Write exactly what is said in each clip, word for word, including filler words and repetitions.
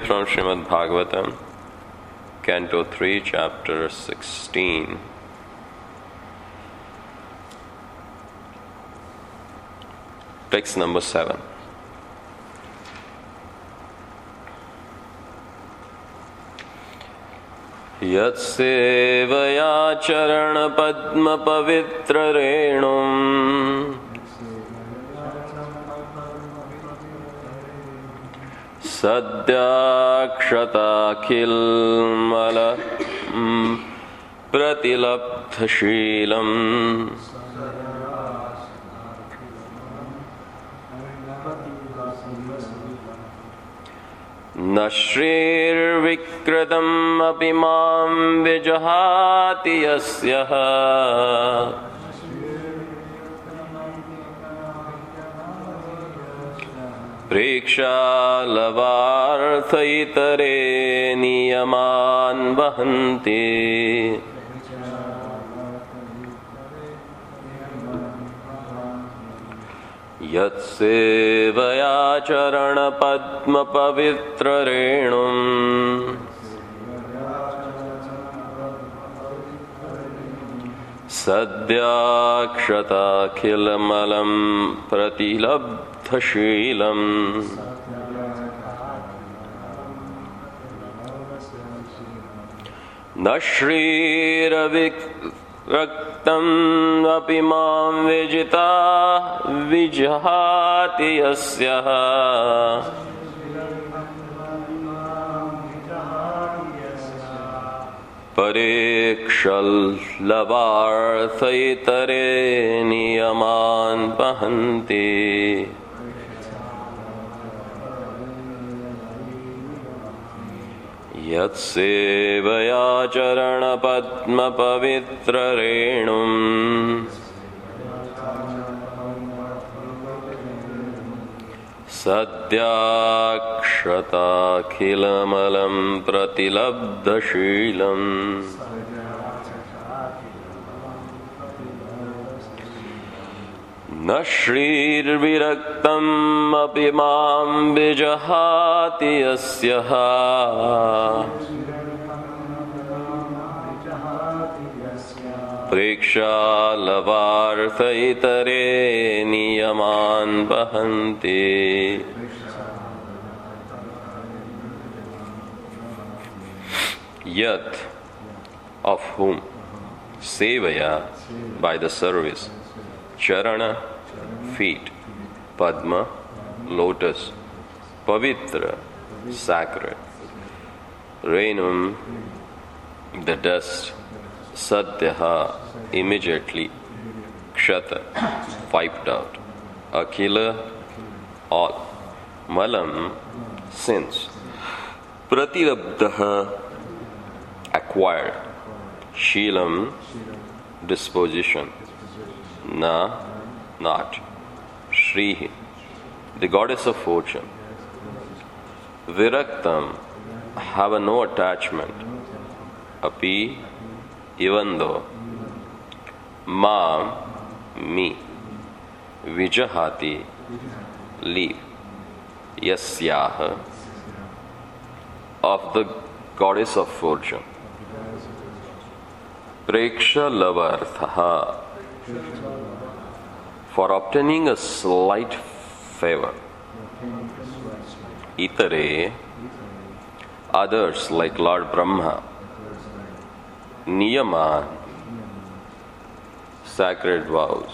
from Srimad Bhagavatam, Canto three, Chapter sixteen. Text number seven. Yatseevaya charana padma pavitra renum sadyakshatakilmala pratilabdhashilam Nashrirvikritam api mam vijahati yasyaha Preksha-lavarthaitare niyaman vahanti Yatsevaya charana padma pavitra renum Sadyakshatakilamalam pratilabdhashilam Nashriravik Raktam api mam vijita vijahati yasyaha Parikshal lavarthaitare niyaman pahanti Yatsevaya charana padma pavitra renum Sadyakshatakilamalam pratilabdhashilam Nashrirviraktam api mam vijahati yasyaha Preksha-lavarthaitare niyaman pahanti Yat, of whom, Sevaya, by the service, Charana, feet, Padma, lotus, Pavitra, sacred, Renum, the dust, Sadhyaha, immediately, Kshata, wiped out, Akhila, all, Malam, sins, Pratilabdhaha, acquired, Sheelam, disposition, Na, not, Shri, the goddess of fortune, Viraktam, have a no attachment, Api, even though, Mam, me, Vijahati, leave, Yasyaha, of the goddess of fortune, Preksha lavarthaha, for obtaining a slight favor, Itare, others like Lord Brahma, Niyaman, sacred vows,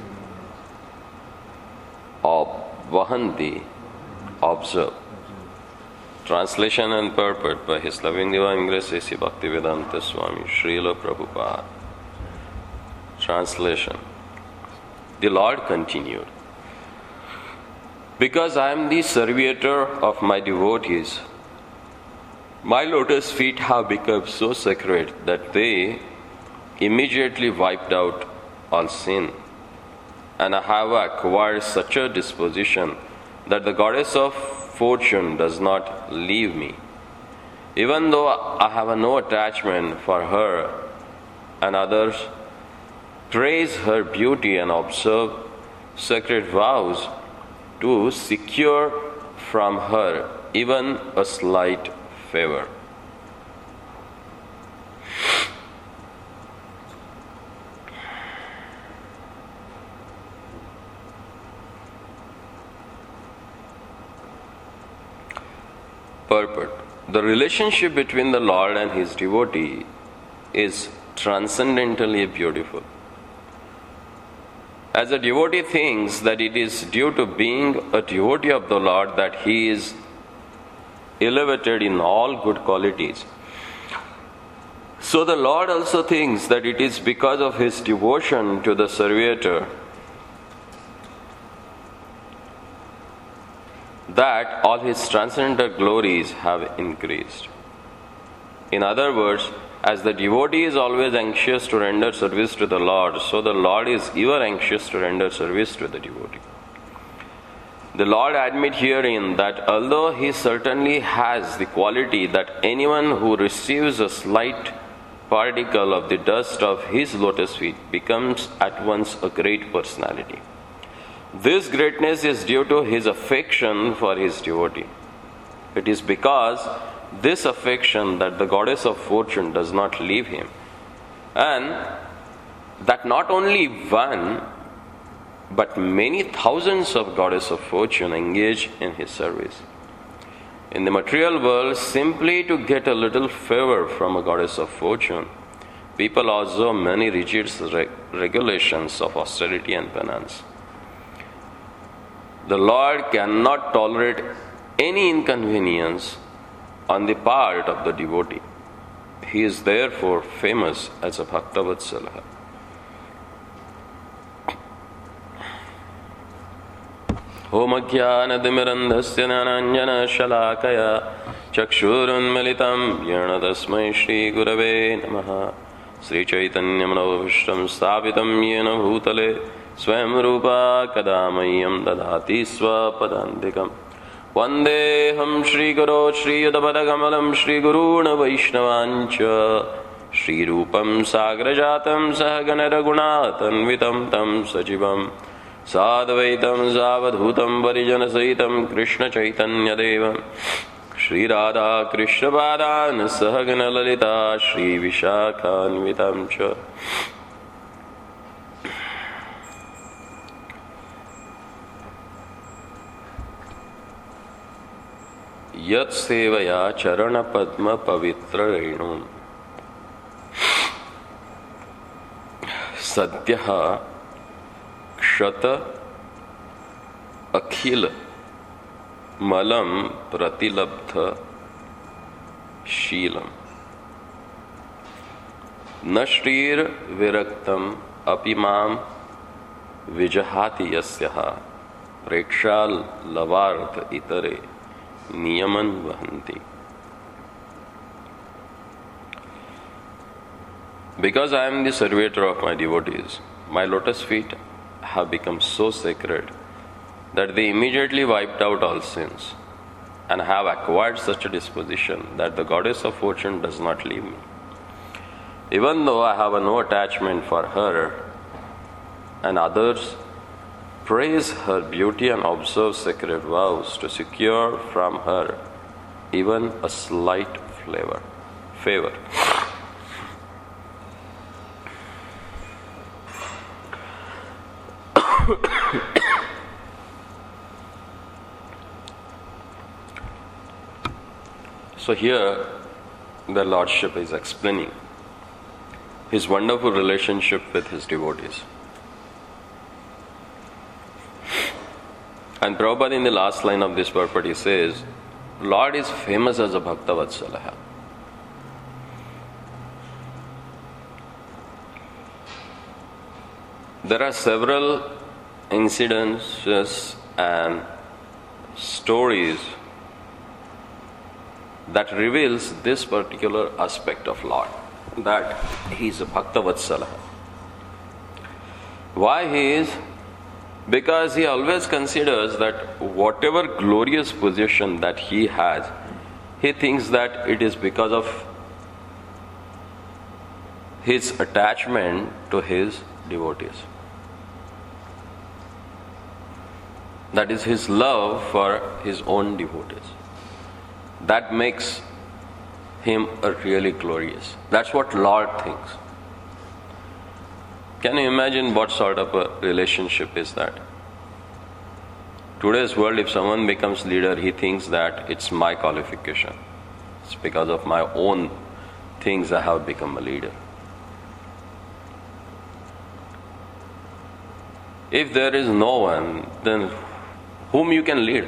Ob, Vahanti, observe. Translation and purport by His Loving Divine Grace A C Bhaktivedanta Swami Srila Prabhupada. Translation. The Lord continued, because I am the servitor of my devotees, my lotus feet have become so sacred that they immediately wiped out all sin, and I have acquired such a disposition that the goddess of fortune does not leave me. Even though I have no attachment for her, and others praise her beauty and observe sacred vows to secure from her even a slight favor. Purport. The relationship between the Lord and his devotee is transcendently beautiful. As a devotee thinks that it is due to being a devotee of the Lord that he is elevated in all good qualities, so the Lord also thinks that it is because of his devotion to the Servitor that all his transcendental glories have increased. In other words, as the devotee is always anxious to render service to the Lord, so the Lord is ever anxious to render service to the devotee. The Lord admits herein that although he certainly has the quality that anyone who receives a slight particle of the dust of his lotus feet becomes at once a great personality, this greatness is due to his affection for his devotee. It is because this affection that the goddess of fortune does not leave him, and that not only one but many thousands of goddess of fortune engage in his service. In the material world, simply to get a little favor from a goddess of fortune, people observe many rigid regulations of austerity and penance. The Lord cannot tolerate any inconvenience on the part of the devotee. He is therefore famous as a Bhaktavatsala. Om Ajnanatimirandhasya Jnananjana Shalakaya Chakshurunmilitam Yena Tasmai Shri Gurave Namaha Sri Chaitanya Manavishtam Sthapitam Yena Bhutale Swayam Rupa Kadamayam Dadhati Swapadandikam Vandeham Shri Guru Shri Yudapadagammalam Shri Guruna Vaishnavancha Shri Rupam Sagrajatam Sahaganaragunatanvitam Tam Sajivam Sadvaitam Zavadhutam Varijana Saitam Krishna Chaitanya Devam Shri Radha Krishna Padan Sahagana Lalita Shri Vishakhanvitam Cha. Yat Sevaya Charana Padma Pavitra Renum Sadhyaha Kshata Akhil Malam Pratilabdha Sheelam Nashtir Viraktam Apimam Vijahati Yasyaha Prekshal Lavarth Itare Niyaman Vahanti. Because I am the servitor of my devotees, my lotus feet have become so sacred that they immediately wiped out all sins, and have acquired such a disposition that the goddess of fortune does not leave me. Even though I have no attachment for her, and others praise her beauty and observe sacred vows to secure from her even a slight flavor, favor. So here the Lordship is explaining his wonderful relationship with his devotees. And Prabhupada in the last line of this purport he says, Lord is famous as a Bhaktavatsala. There are several incidences and stories that reveals this particular aspect of Lord, that he is a Bhaktavatsala. Why he is? Because he always considers that whatever glorious position that he has, he thinks that it is because of his attachment to his devotees. That is his love for his own devotees. that makes him a really glorious. That's what Lord thinks. Can you imagine what sort of a relationship is that? Today's world, if someone becomes leader, he thinks that it's my qualification. It's because of my own things I have become a leader. If there is no one, then whom you can lead?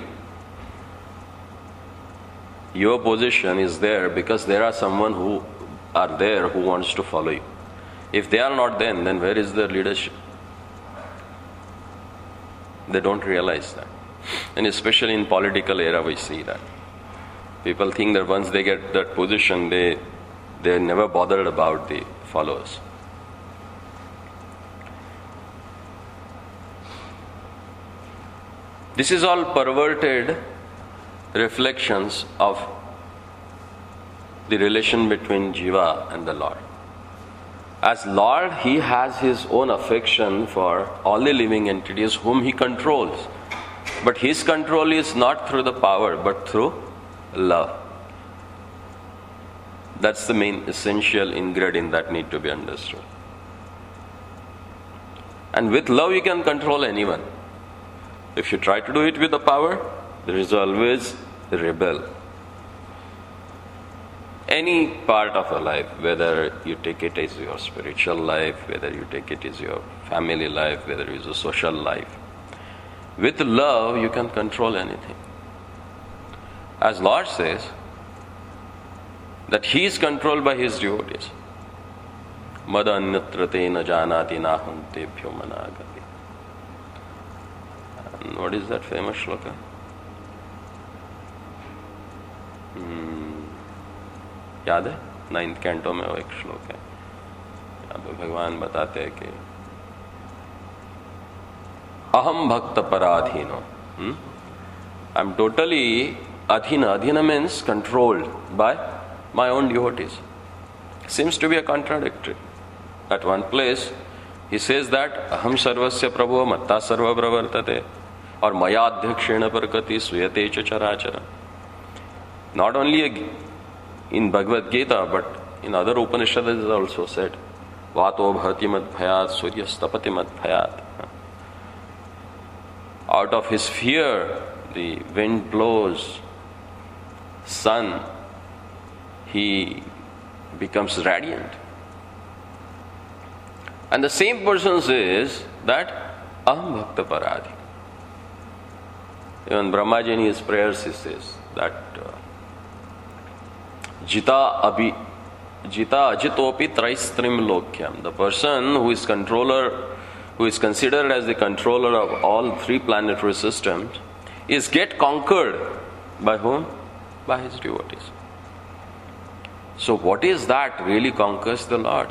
Your position is there because there are someone who are there who wants to follow you. If they are not then, then where is the leadership? They don't realize that. And especially in political era we see that. People think that once they get that position, they they're never bothered about the followers. This is all perverted reflections of the relation between Jiva and the Lord. As Lord, He has His own affection for all the living entities whom He controls. But His control is not through the power, but through love. That's the main essential ingredient that need to be understood. And with love you can control anyone. If you try to do it with the power, there is always a rebel. Any part of your life, whether you take it as your spiritual life, whether you take it as your family life, whether it is a social life, with love you can control anything. As Lord says, that He is controlled by His devotees. Mada anyatra te na janati naham tebhyo managati. And what is that famous shloka? Hmm. याद है? Ninth canto में वो एक श्लोक है. यहाँ पे भगवान बताते हैं कि अहम भक्त पराधीनो. I am totally adhina. Adhina means controlled by my own devotees. Seems to be a contradictory. At one place, he says that aham sarvasya prabho matta sarva pravartate or maya adhyakshena parkati suyate cha charachara. Not only in Bhagavad Gita, but in other Upanishads it is also said, vato bhati mad bhayat suryastapati mad bhayat. Out of his fear, the wind blows, sun, he becomes radiant. And the same person says that aham bhakta paradhi. Even Brahmaji in his prayers he says that uh, jita abhi jita ajitopi traistrim lokyam. The person who is controller, who is considered as the controller of all three planetary systems, is get conquered by whom? By his devotees. So what is that really conquers the Lord?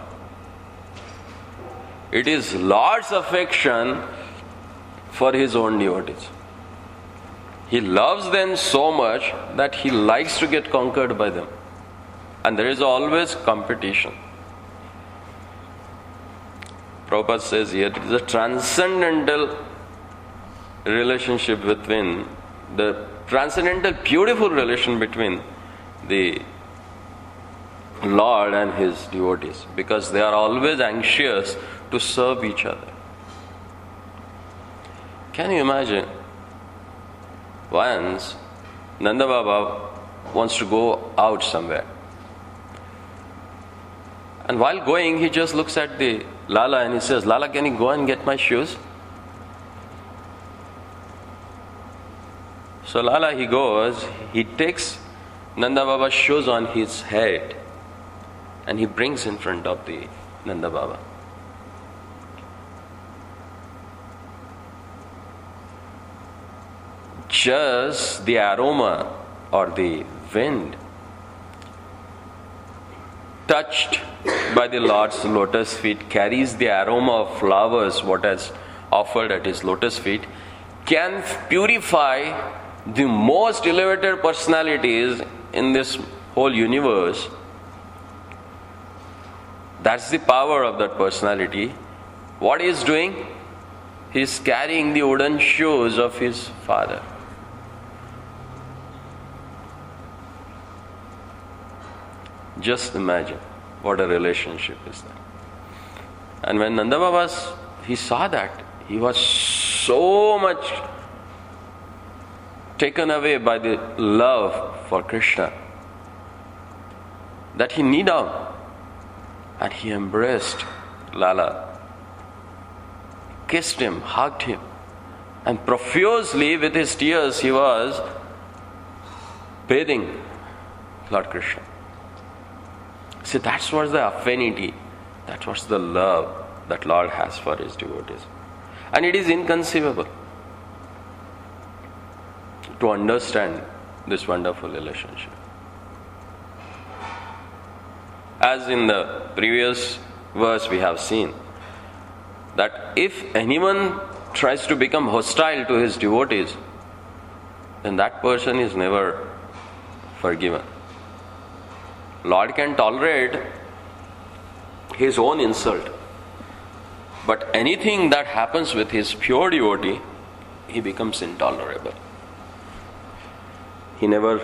It is Lord's affection for His own devotees. He loves them so much that He likes to get conquered by them. And there is always competition. Prabhupada says here, it is a transcendental relationship between, the transcendental beautiful relation between the Lord and His devotees, because they are always anxious to serve each other. Can you imagine? Once Nanda Baba wants to go out somewhere, and while going he just looks at the Lala and he says, Lala, can you go and get my shoes? So Lala, he goes, he takes Nanda Baba's shoes on his head and he brings in front of the Nanda Baba. Just the aroma or the wind touched by the Lord's lotus feet carries the aroma of flowers what has offered at His lotus feet, can purify the most elevated personalities in this whole universe. That's the power of that personality. What he is doing? He is carrying the wooden shoes of his father. Just imagine what a relationship is that. And when Nanda Baba, he saw that, he was so much taken away by the love for Krishna that he knelt down and he embraced Lala, kissed him, hugged him, and profusely with his tears he was bathing Lord Krishna. See, that's what's the affinity, that was the love that Lord has for his devotees. And it is inconceivable to understand this wonderful relationship. As in the previous verse we have seen, that if anyone tries to become hostile to his devotees, then that person is never forgiven. Lord can tolerate his own insult, but anything that happens with his pure devotee, he becomes intolerable. He never,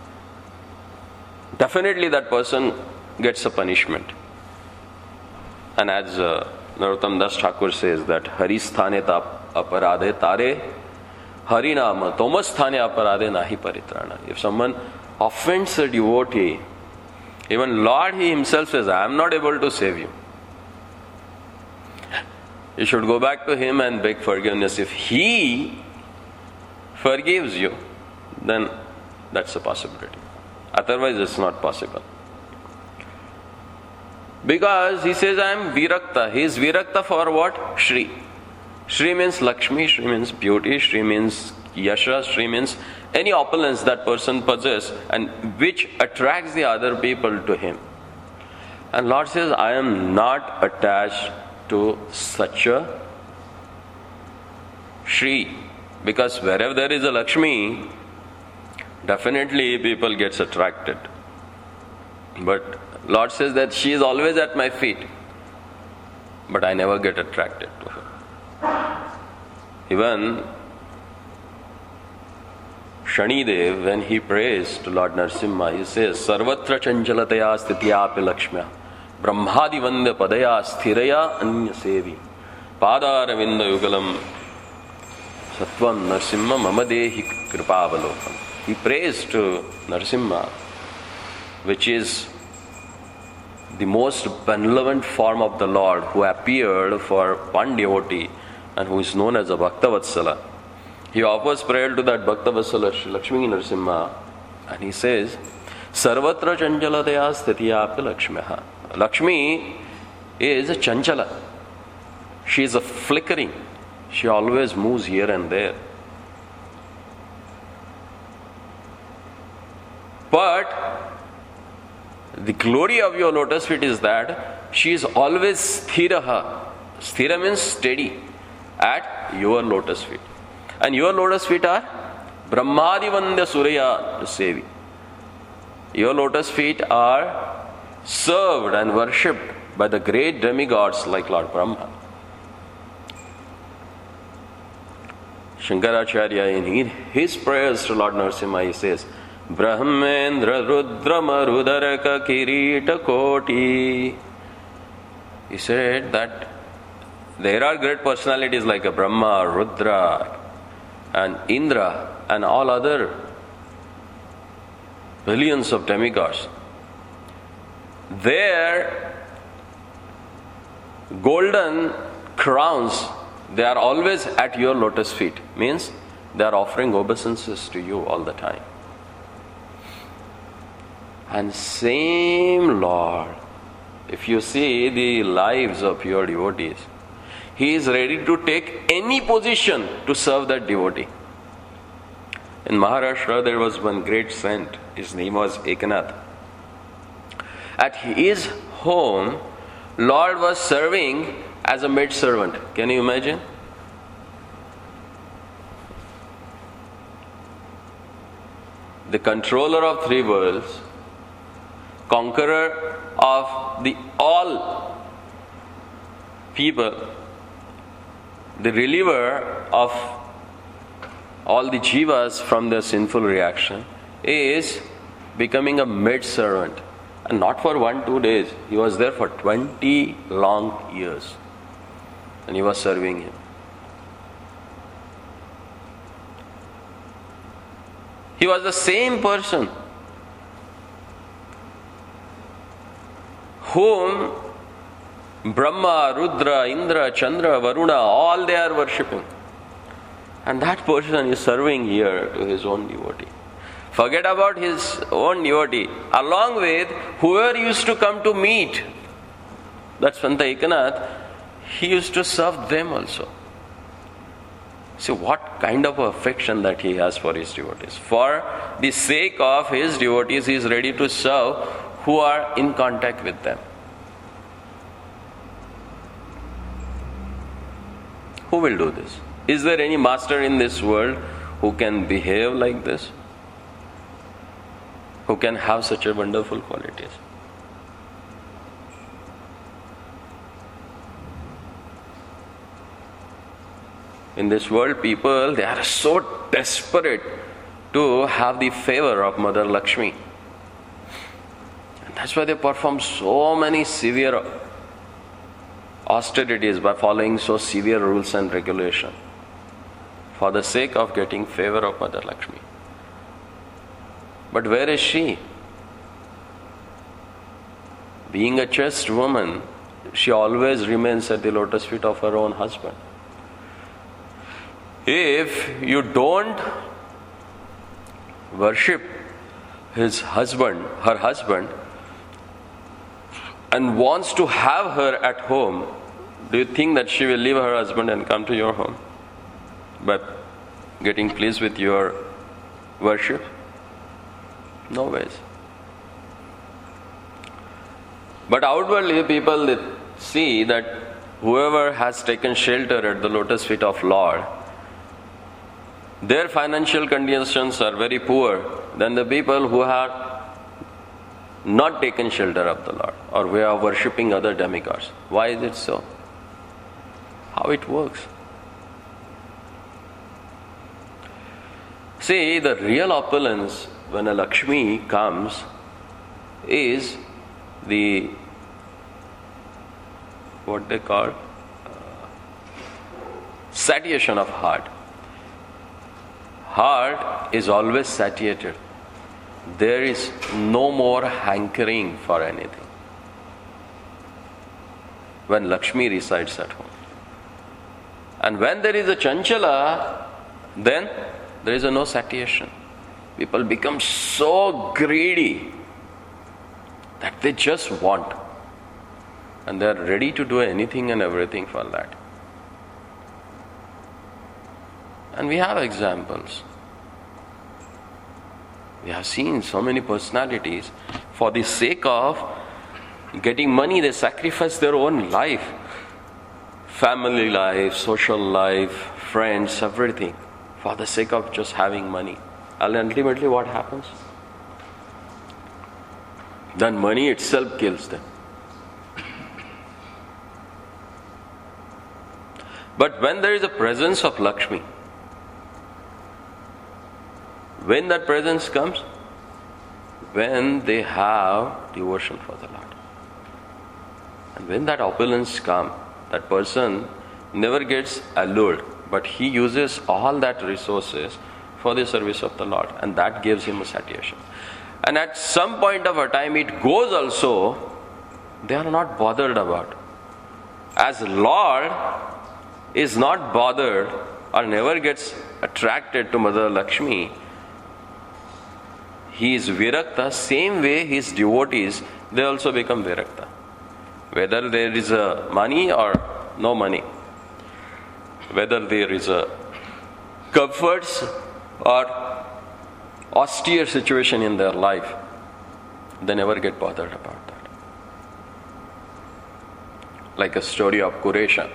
definitely that person gets a punishment. And as uh, Narottam Das Thakur says that Hari sthane tap aparade tare, Hari nama Thomas sthane aparade nahi paritrana. If someone offends a devotee, even Lord he himself says, I am not able to save you. You should go back to him and beg forgiveness. If he forgives you, then that's a possibility. Otherwise it's not possible. Because he says, I am Virakta. He is Virakta for what? Shri. Shri means Lakshmi, Shri means beauty, Shri means Yasha, Shri means any opulence that person possesses and which attracts the other people to him. And Lord says, I am not attached to such a Shri. Because wherever there is a Lakshmi, definitely people gets attracted. But Lord says that she is always at my feet, but I never get attracted to her. Even Shanidev, when he prays to Lord Narasimha, he says, Sarvatra chanchalataya sthityapi lakshmya brahmadi vande padaya sthiraya anya sevi padara vinda yugalam satvam Narasimha mamadehi kripavalokam. He prays to Narasimha, which is the most benevolent form of the Lord who appeared for one devotee and who is known as a Bhaktavatsala. He offers prayer to that Bhaktavatsala Shri Lakshmi Narasimha and he says, Sarvatra chanchalataya sthityapi lakshmyaha. Lakshmi is a chanchala. She is a flickering. She always moves here and there. But the glory of your lotus feet is that she is always sthiraha. Sthira means steady at your lotus feet. And your lotus feet are Brahmadi Vandya Surya Sevi. Your lotus feet are served and worshipped by the great demigods like Lord Brahma. Shankaracharya in his prayers to Lord Narasimha, he says, Brahmendra Rudra Marudaraka Kirita Koti. He said that there are great personalities like a Brahma, Rudra, and Indra, and all other billions of demigods. Their golden crowns, they are always at your lotus feet. Means they are offering obeisances to you all the time. And same Lord, if you see the lives of your devotees, He is ready to take any position to serve that devotee. In Maharashtra, there was one great saint. His name was Ekanath. At his home, Lord was serving as a maid servant. Can you imagine? The controller of three worlds, conqueror of the all people, the reliever of all the jivas from their sinful reaction, is becoming a maid servant And not for one, two days. He was there for twenty long years. And he was serving him. He was the same person whom Brahma, Rudra, Indra, Chandra, Varuna, all they are worshipping. And that person is serving here to his own devotee. Forget about his own devotee. Along with whoever used to come to meet, that's Santa Ekanath, he used to serve them also. See what kind of affection that he has for his devotees. For the sake of his devotees, he is ready to serve who are in contact with them. Who will do this? Is there any master in this world who can behave like this? Who can have such a wonderful qualities? In this world, people, they are so desperate to have the favor of Mother Lakshmi. And that's why they perform so many severe austerities by following so severe rules and regulations for the sake of getting favor of Mother Lakshmi. But where is she? Being a chaste woman, she always remains at the lotus feet of her own husband. If you don't worship his husband, her husband, and wants to have her at home, do you think that she will leave her husband and come to your home by getting pleased with your worship? No ways. But outwardly, people they see that whoever has taken shelter at the lotus feet of Lord, their financial conditions are very poor than the people who have not taken shelter of the Lord or who are worshipping other demigods. Why is it so? How it works? See, the real opulence when a Lakshmi comes is the what they call uh, satiation of heart. Heart is always satiated. There is no more hankering for anything when Lakshmi resides at home. And when there is a chanchala, then there is a no satiation. People become so greedy that they just want. And they are ready to do anything and everything for that. And we have examples. We have seen so many personalities, for the sake of getting money, they sacrifice their own life. Family life, social life, friends, everything, for the sake of just having money. And ultimately what happens? Then money itself kills them. But when there is a presence of Lakshmi, when that presence comes, when they have devotion for the Lord. And when that opulence comes, that person never gets allured, but he uses all that resources for the service of the Lord, and that gives him a satiation. And at some point of a time it goes also, they are not bothered about. As Lord is not bothered or never gets attracted to Mother Lakshmi, he is virakta, same way his devotees, they also become virakta. Whether there is a money or no money, whether there is a comforts or austere situation in their life, they never get bothered about that. Like a story of Kuresha,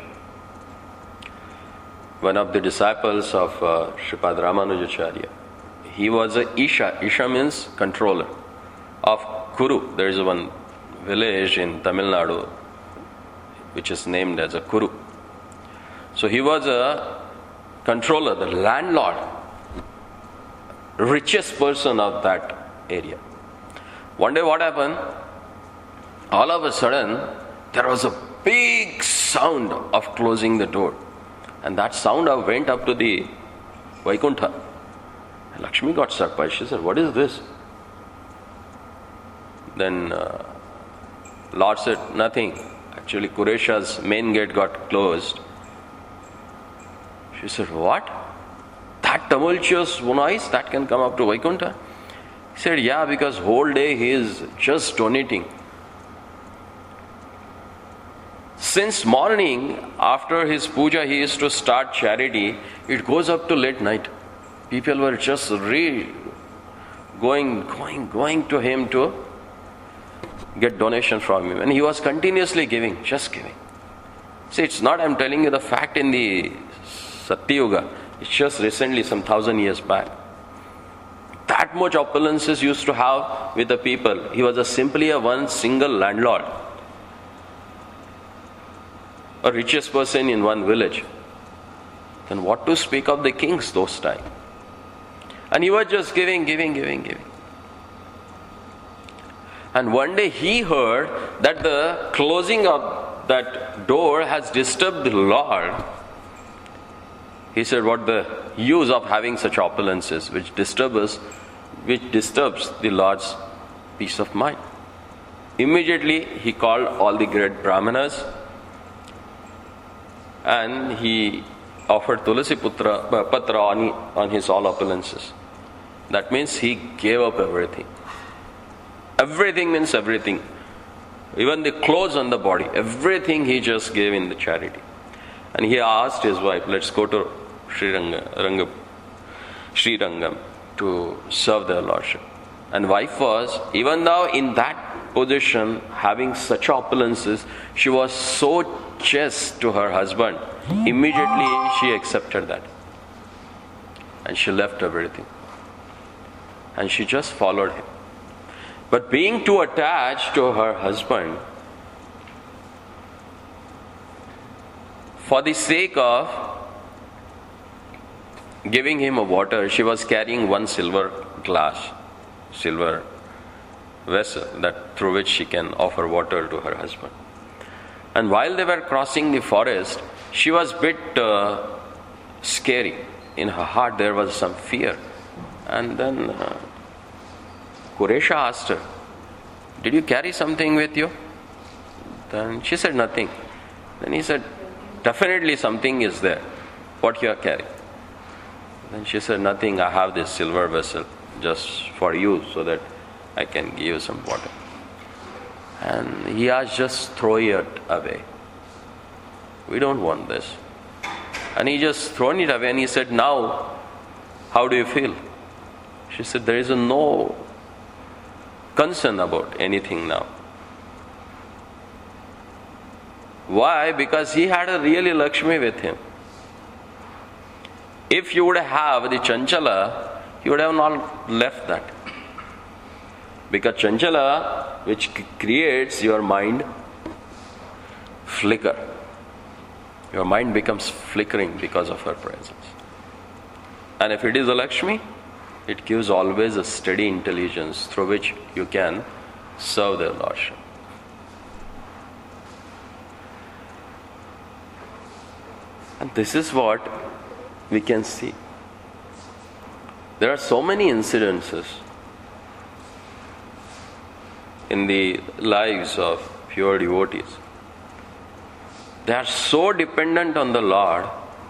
one of the disciples of uh, Sripad Ramanujacharya. He was a Isha. Isha means controller of Kuru. There is one village in Tamil Nadu which is named as a Kuru. So he was a controller, the landlord, richest person of that area. One day what happened? all of a sudden, there was a big sound of closing the door. And that sound went up to the Vaikuntha. Lakshmi got surprised. She said, "What is this?" Then uh, Lord said, "Nothing. Actually, Kuresha's main gate got closed." She said, "What? That tumultuous noise that can come up to Vaikuntha?" He said, "Yeah, because whole day he is just donating. Since morning, after his puja, he used to start charity. It goes up to late night. People were just re going, going, going to him to get donation from him. And he was continuously giving, just giving. See, it's not, I'm telling you the fact in the Satyuga. It's just recently, some thousand years back. That much opulences used to have with the people. He was a simply a one single landlord. A richest person in one village. Then what to speak of the kings those times? And he was just giving, giving, giving, giving. And one day he heard that the closing of that door has disturbed the Lord. He said, "What the use of having such opulences which disturbs, which disturbs the Lord's peace of mind?" Immediately he called all the great Brahmanas and he offered Tulasi Putra, uh, Patra on, on his all opulences. That means he gave up everything. Everything means everything. Even the clothes on the body, everything he just gave in the charity. And he asked his wife, "Let's go to Sri Ranga, Ranga, Sri Rangam to serve their Lordship." And wife was, even though in that position, having such opulences, she was so chaste to her husband. Immediately she accepted that. And she left everything. And she just followed him. But being too attached to her husband, for the sake of giving him a water, she was carrying one silver glass, silver vessel that through which she can offer water to her husband. And while they were crossing the forest, she was a bit uh, scary. In her heart there was some fear. And then uh, Kuresha asked her, "Did you carry something with you?" Then she said, "Nothing." Then he said, "Definitely something is there. What you are carrying?" Then she said, "Nothing. I have this silver vessel just for you so that I can give you some water." And he asked, "Just throw it away. We don't want this." And he just thrown it away and he said, "Now, how do you feel?" She said, "There is no concern about anything now." Why? Because he had a really Lakshmi with him. If you would have the Chanchala, he would have not left that. Because Chanchala, which creates your mind flicker. Your mind becomes flickering because of her presence. And if it is a Lakshmi, it gives always a steady intelligence through which you can serve their Lordship. And this is what we can see. There are so many incidences in the lives of pure devotees. They are so dependent on the Lord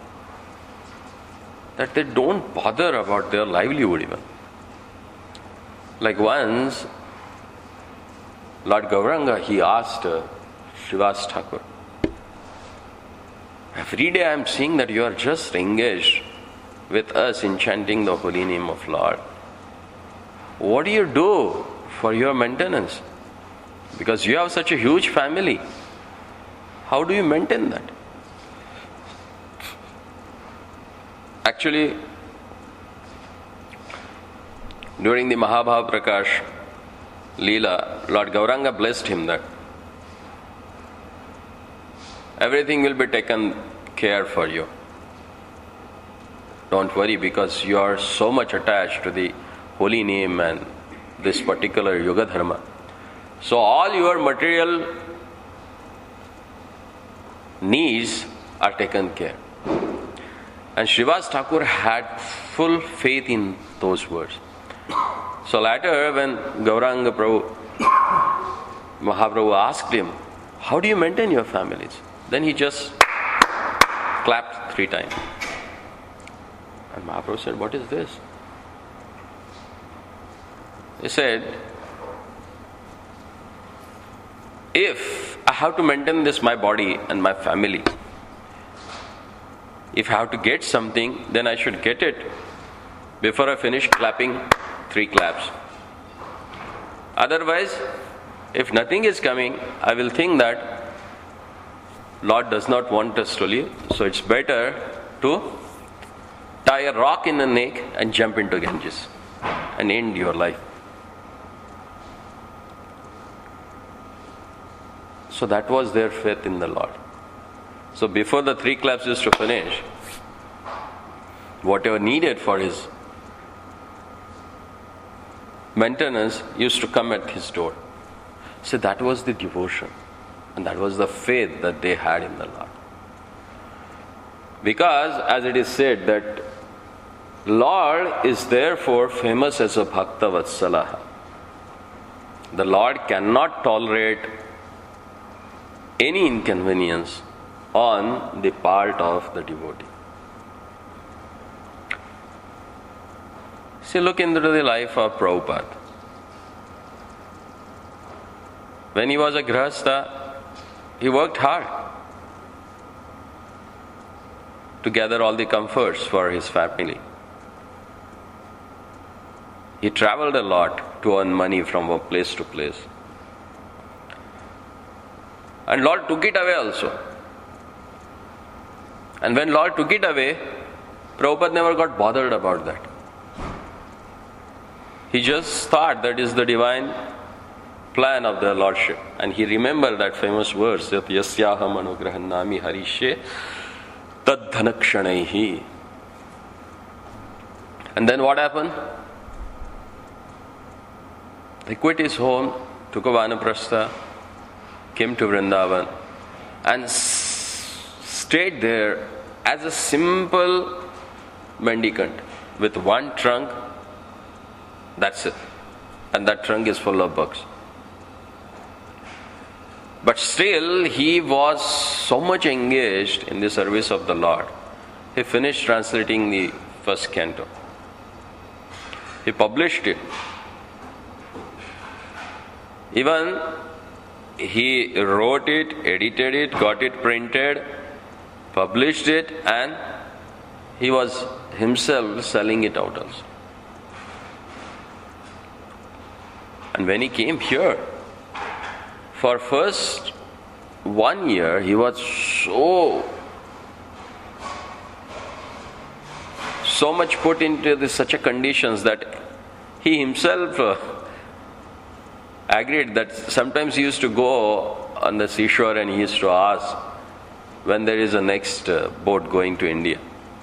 that they don't bother about their livelihood even. Like once, Lord Gauranga, he asked uh, Srivas Thakur, "Every day I am seeing that you are just engaged with us in chanting the holy name of Lord. What do you do for your maintenance? Because you have such a huge family. How do you maintain that?" Actually, during the Mahabhav Prakash Leela, Lord Gauranga blessed him that everything will be taken care for you. Don't worry, because you are so much attached to the holy name and this particular Yoga Dharma. So all your material needs are taken care. And Srivas Thakur had full faith in those words. So later when Gauranga Prabhu, Mahaprabhu asked him, how do you maintain your families? Then he just clapped three times. And Mahaprabhu said, what is this? He said, if I have to maintain this, my body and my family, if I have to get something, then I should get it before I finish clapping three claps. Otherwise, if nothing is coming, I will think that Lord does not want us to live. So it's better to tie a rock in the neck and jump into Ganges and end your life. So that was their faith in the Lord. So before the three claps used to finish, whatever needed for his maintenance used to come at his door. So that was the devotion and that was the faith that they had in the Lord. Because as it is said that Lord is therefore famous as a Bhakta Vatsalaha. The Lord cannot tolerate any inconvenience on the part of the devotee. See, look into the life of Prabhupada. When he was a Grihastha, he worked hard to gather all the comforts for his family. He traveled a lot to earn money from one place to place. And Lord took it away also. And when Lord took it away, Prabhupada never got bothered about that. He just thought that is the divine plan of the Lordship. And he remembered that famous verse, Yasyaham anugrahannami harishe tad dhanakshanaihi. And then what happened? He quit his home, took a vanaprastha, came to Vrindavan and s- stayed there as a simple mendicant with one trunk. That's it. And that trunk is full of books. But still, he was so much engaged in the service of the Lord. He finished translating the first canto. He published it. Even he wrote it, edited it, got it printed, published it, and he was himself selling it out also. And when he came here, for first one year, he was so, so much put into this, such a conditions that he himself uh, agreed that sometimes he used to go on the seashore and he used to ask when there is a next uh, boat going to India.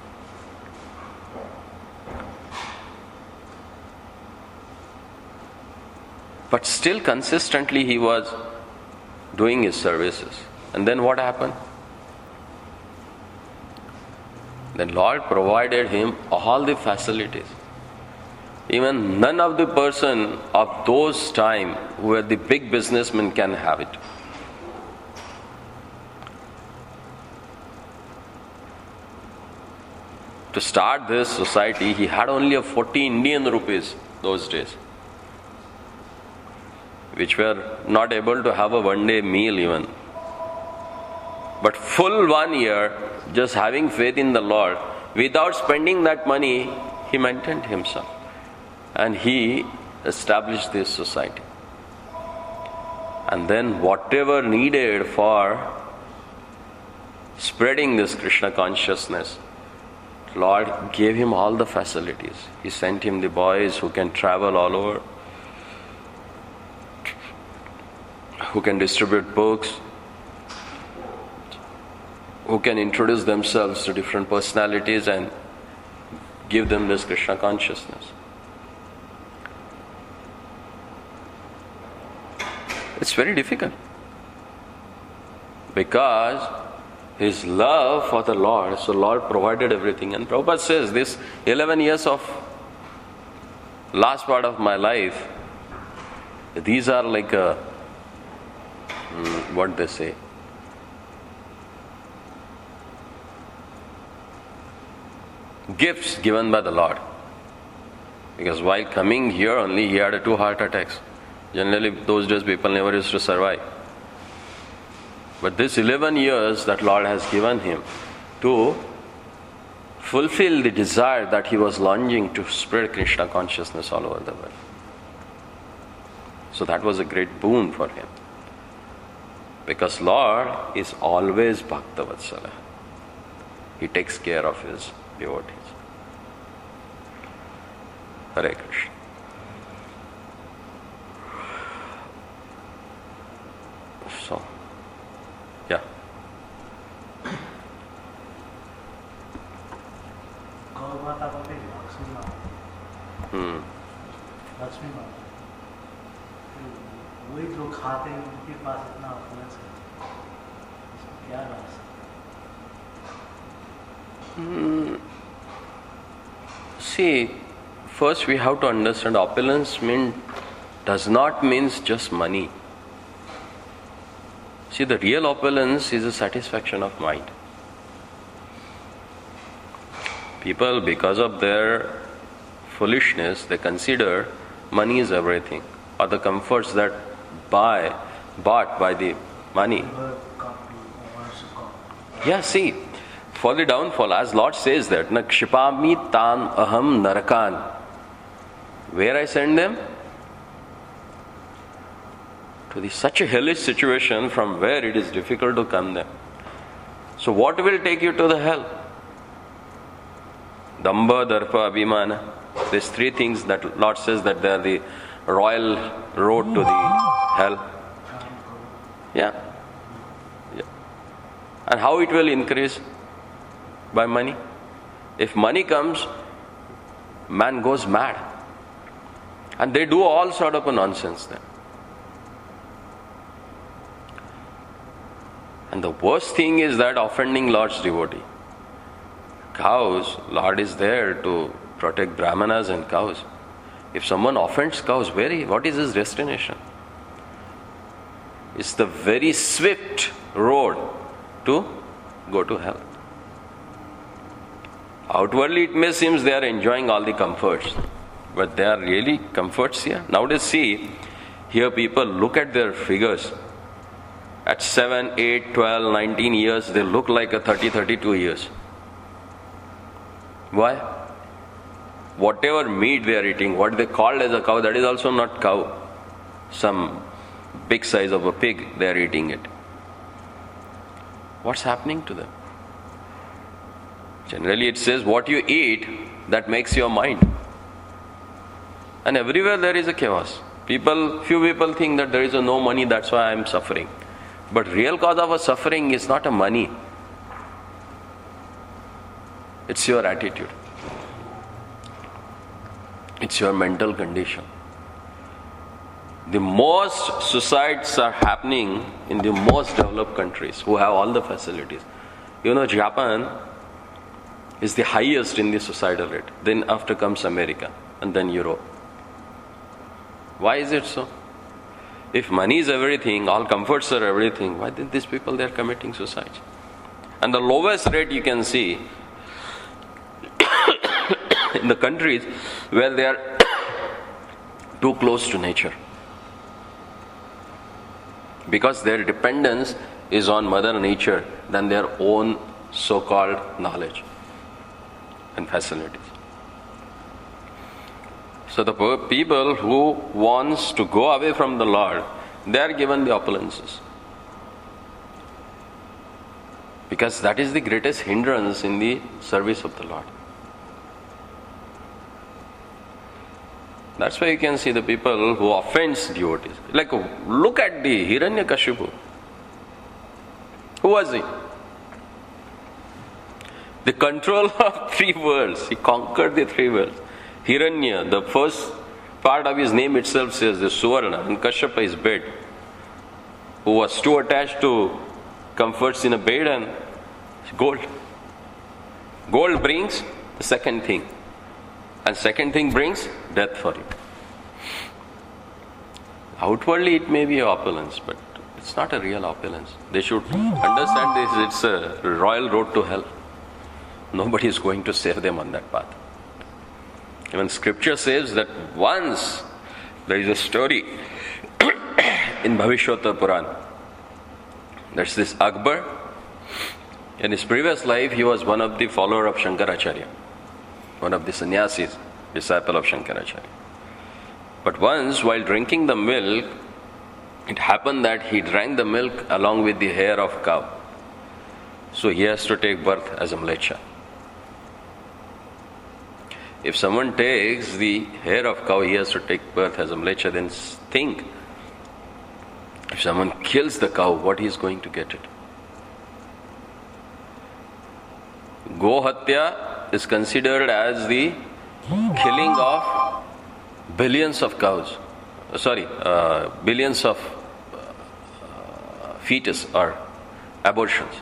But still consistently he was doing his services. And then what happened? Then Lord provided him all the facilities. Even none of the person of those time who were the big businessmen can have it. To start this society, he had only a forty Indian rupees those days, which were not able to have a one day meal even. But full one year, just having faith in the Lord, without spending that money, he maintained himself. And he established this society. And then whatever needed for spreading this Krishna consciousness, Lord gave him all the facilities. He sent him the boys who can travel all over, who can distribute books, who can introduce themselves to different personalities and give them this Krishna consciousness. It's very difficult. Because his love for the Lord, so Lord provided everything. And Prabhupada says, this eleven years of last part of my life, these are like a, what they say, gifts given by the Lord. Because while coming here only, he had two heart attacks. Generally, those days people never used to survive. But this eleven years that Lord has given him to fulfill the desire that he was longing to spread Krishna consciousness all over the world. So that was a great boon for him. Because Lord is always Bhakta Vatsala. He takes care of his devotees. Hare Krishna. So, yeah. गौमाता बोलते हैं लक्ष्मी माता. Hmm. Lakshmi माता. वही जो खाते हैं उनके पास इतना अपनेस है. क्या राज? Hmm. See, first we have to understand opulence mean, does not mean just money. See, the real opulence is a satisfaction of mind. People, because of their foolishness, they consider money is everything, or the comforts that buy, bought by the money. Yeah, see, for the downfall, as Lord says that, na kshipami tan aham narakan. Where I send them? To the such a hellish situation from where it is difficult to come them. So what will take you to the hell? Damba, Darpa, Abhimana. These three things that Lord says that they are the royal road to the hell. Yeah. Yeah. And how it will increase? By money. If money comes, man goes mad. And they do all sort of a nonsense then. And the worst thing is that offending Lord's devotee. Cows, Lord is there to protect brahmanas and cows. If someone offends cows, very, what is his destination? It's the very swift road to go to hell. Outwardly it may seem they are enjoying all the comforts, but they are really comforts here. Nowadays see, here people look at their figures. At seven, eight, twelve, nineteen years, they look like a thirty, thirty-two years. Why? Whatever meat they are eating, what they called as a cow, that is also not cow. Some big size of a pig, they are eating it. What's happening to them? Generally it says what you eat, that makes your mind. And everywhere there is a chaos. People, few people think that there is a no money, that's why I am suffering. But real cause of a suffering is not a money. It's your attitude. It's your mental condition. The most suicides are happening in the most developed countries who have all the facilities. You know, Japan is the highest in the suicidal rate. Then after comes America and then Europe. Why is it so? If money is everything, all comforts are everything, why did these people they are committing suicide? And the lowest rate you can see in the countries where they are too close to nature. Because their dependence is on Mother Nature than their own so-called knowledge and facilities. So the people who wants to go away from the Lord, they are given the opulences. Because that is the greatest hindrance in the service of the Lord. That's why you can see the people who offends devotees. Like, look at the Hiranyakashipu. Who was he? The control of three worlds. He conquered the three worlds. Hiranya, the first part of his name itself says the Suvarna, and Kashyapa is bed. who was too attached to comforts in a bed, and gold. Gold brings the second thing, and second thing brings death for you. Outwardly it may be opulence, but it's not a real opulence. They should understand this. It's a royal road to hell. Nobody is going to save them on that path. Even scripture says that once there is a story in Bhavishwata Puran. That's this Akbar. In his previous life, he was one of the follower of Shankaracharya, one of the sannyasis, disciple of Shankaracharya. But once, while drinking the milk, it happened that he drank the milk along with the hair of cow. So he has to take birth as a mlecha. If someone takes the hair of cow, he has to take birth as a mlecha. Then think, if someone kills the cow, what he is going to get it? Gohatya is considered as the killing of billions of cows. Sorry, uh, billions of uh, fetus or abortions.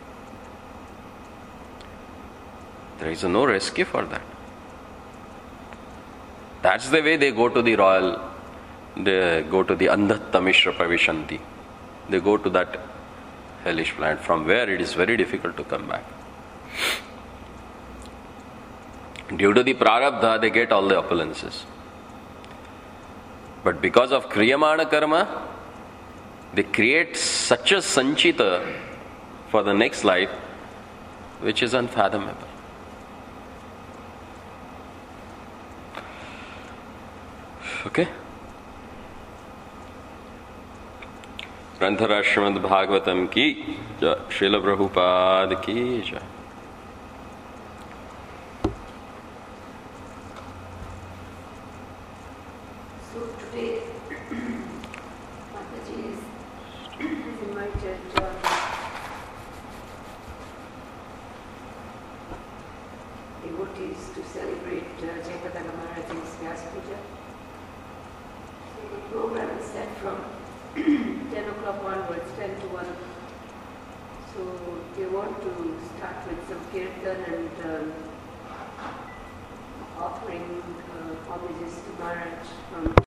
There is no rescue for that. That's the way they go to the royal, they go to the Andhatta Mishra Pravishanti. They go to that hellish planet from where it is very difficult to come back. Due to the prarabdha, they get all the opulences. But because of kriyamana karma, they create such a sanchita for the next life which is unfathomable. Okay? Grantharaj Srimad Bhagavatam ki jai, Srila Prabhupada ki jai. So today, Mataji is invited uh, devotees to celebrate uh, Jayapataka Maharaj's Vyas Puja. So the program is set from ten o'clock onwards, ten to one. So they want to start with some kirtan and um, offering uh, homages to Maharaj from